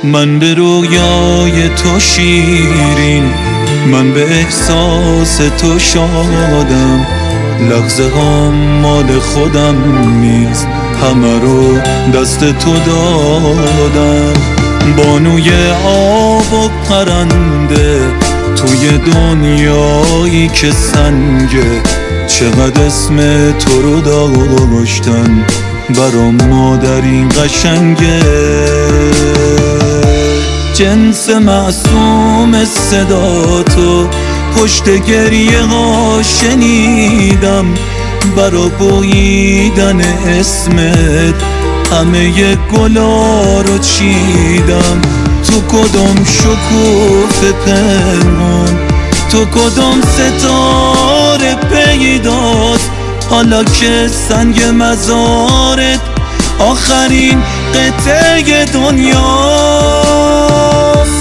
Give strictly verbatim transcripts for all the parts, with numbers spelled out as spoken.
من به رویای تو شیرین، من به احساس تو شادم. لحظه ها مال خودم نیست، همه رو دست تو دادم. بانوی آب و پرنده توی دنیایی که سنگه، چقدر اسم تو رو داشتن برا ما در این قشنگه. جنس معصوم صدا تو پشت گریه ها شنیدم، برا بویدن اسمت همه گلا رو چیدم. تو کدوم شکوف پنهان، تو کدوم ستاره پیداست، حالا که سنگ مزارت آخرین قطعه دنیاست.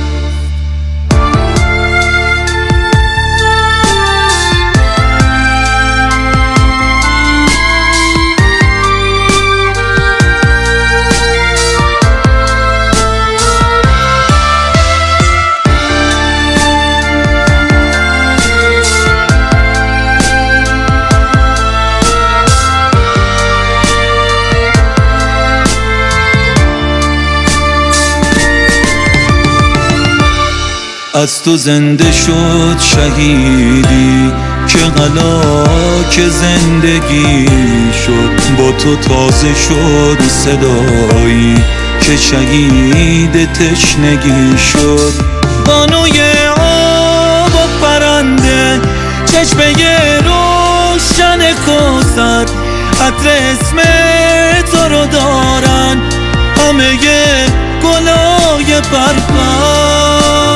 از تو زنده شد شهیدی که غلاک زندگی شد، با تو تازه شد صدایی که شهید تشنگی شد. بانوی آب و پرنده چشمه روشن کوثر، عطر اسم تو رو دارن همه گلای پرپر،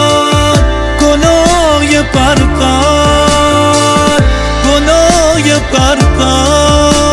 گلای پرپر، گلای پرپر.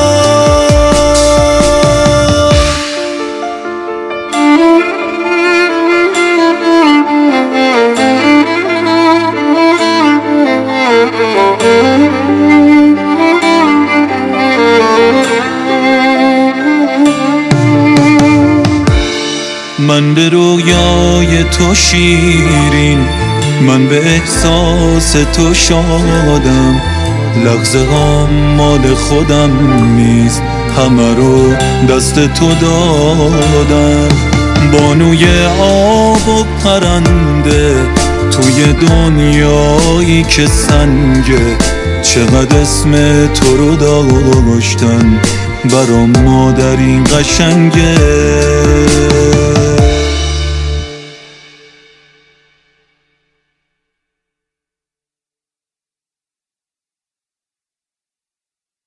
من به رویای تو شیرین، من به احساس تو شادم. لحظه ها مال خودم نیست، همه رو دست تو دادم. بانوی آب و پرنده توی دنیایی که سنگه، چقدر اسم تو رو داشتن برا ما در این قشنگه.